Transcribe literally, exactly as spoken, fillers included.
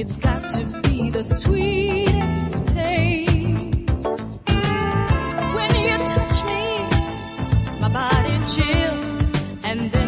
It's got to be the sweetest pain. When you touch me, my body chills, and then